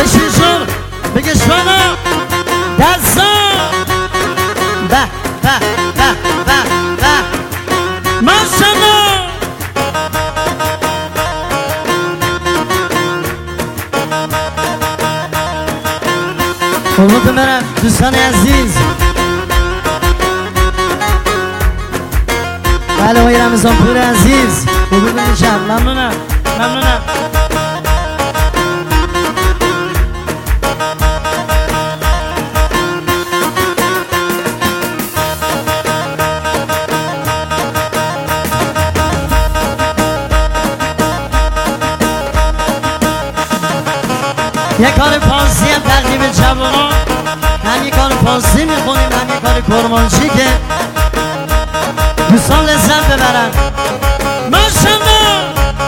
بشیشون بگه شما دستا به به به به به ماشالله قربونتون برم دوستان عزیز. بله آقای رمضان پور عزیز قربونتون میشم. ممنونم ممنونم. یک کار پارسی هم تقدیم جوانان، هم یک کار پارسی میخونیم هم یک کار کرمانشی که دوستان لذت ببرن. ماشالله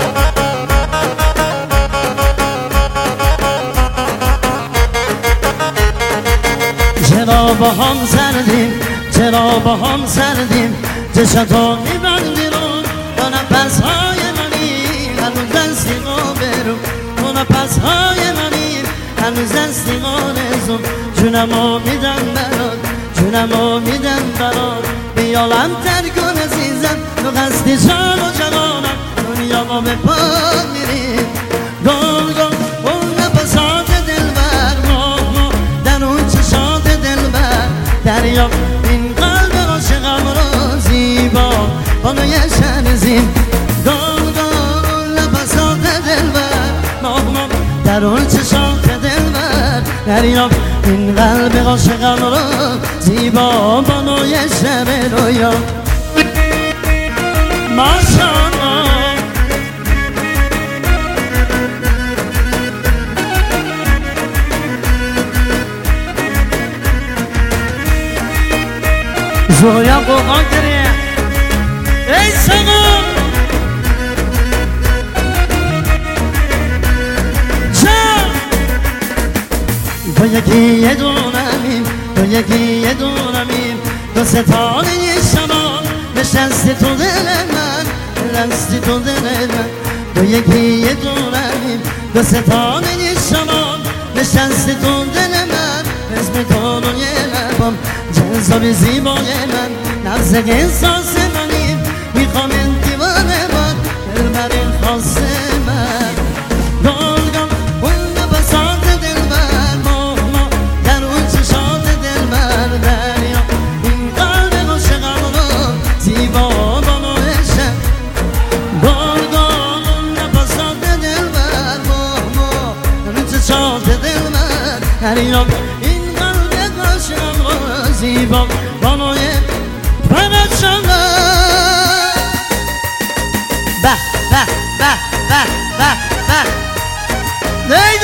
چرا با هم سردیم چرا با هم سردیم چشاتو میبندیرون با نفس های منی هنوز دستیم و برون با نفس های منی هنوز دستیم آرزون جونمو میدم برات جونمو میدم برات بیالم ترکن عزیزم تو قصدی جان و جوانم دنیا ما به پا میریم گل گل اون نفسات دلبر ما در اون چشات دلبر دریا این قلب عاشقم رو زیبا بانوی شنزیم گل گل نفسات دلبر ما در اون چشات دلبر دریا این قلب عاشقم رو زیبا بانوی شب رویا. ماشالله زویا قرآن کریم ای سقا تو یکی یه دونمیم تو یکی یه دونمیم تو ستاره شما نشستی تو دل من نشستی تو دل من تو یکی یه دونمیم تو ستاره شما نشستی تو دل من اسم تو روی لبم جذاب زیبای من نبض احساس منیم میخوام این دیوانه من دلبر خاص من گلگم اون نفسات دلبر ما در اون چشات دلبر دریا این قلب عاشقم رو زیبا بانوشم گلگم اون نفسات دلبر ما در اون چشات دلبر دریا این قلب عاشقم رو زیبا بانوی پنجشنبه به به به به به به